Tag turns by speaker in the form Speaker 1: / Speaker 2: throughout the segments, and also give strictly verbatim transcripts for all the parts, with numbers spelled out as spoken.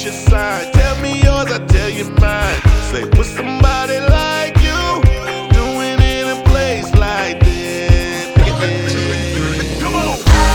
Speaker 1: your sign? Tell me yours, I tell you mine. Say, with somebody like you, doing it in a place like this. Come on.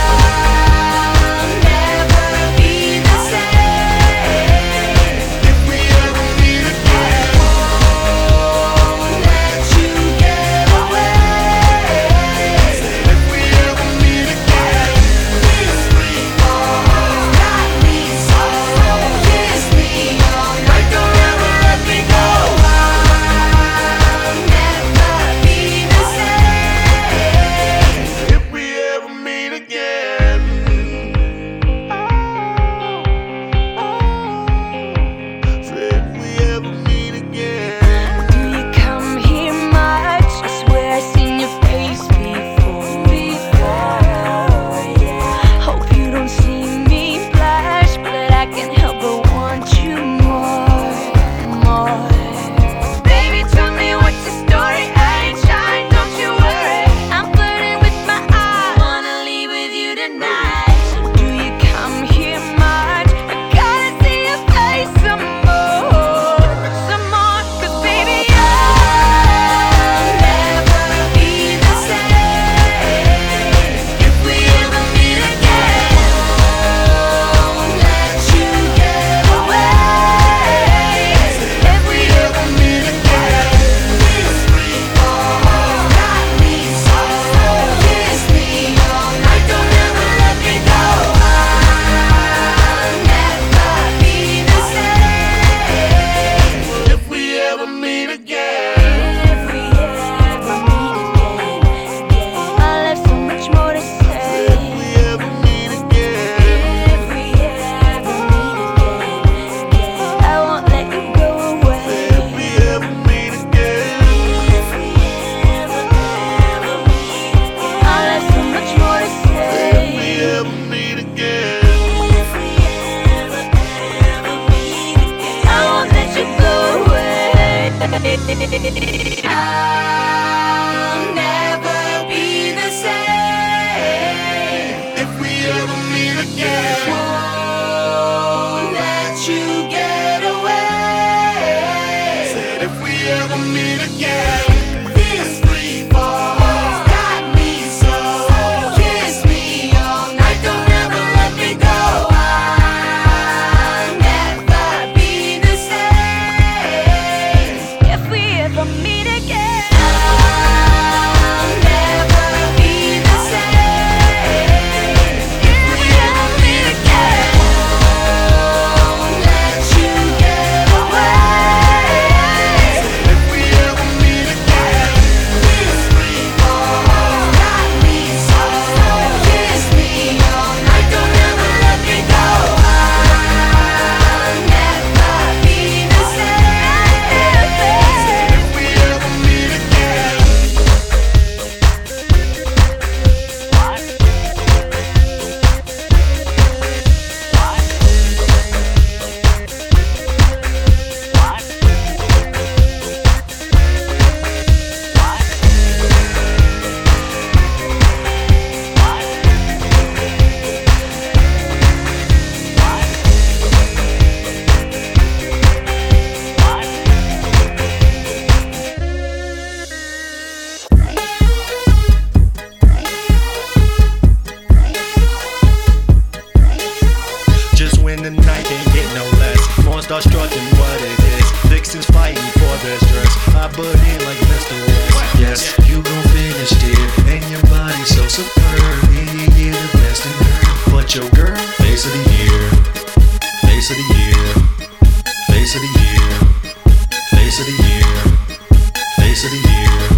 Speaker 2: I'll never be the same if we ever meet again. Won't let you get away. Said if we ever meet again, this free fall got me so. Kiss me all night, don't ever let me go. I'll never be the same if we ever meet again.
Speaker 3: The night can't get no less. More start strutting what it is. Vixens fighting for their stress. I butt in like Mister West. Yes, you gon' finish it. And your body so superb. Yeah, yeah, the best in her. But your girl, face of the year. Face of the year. Face of the year. Face of the year. Face of the year.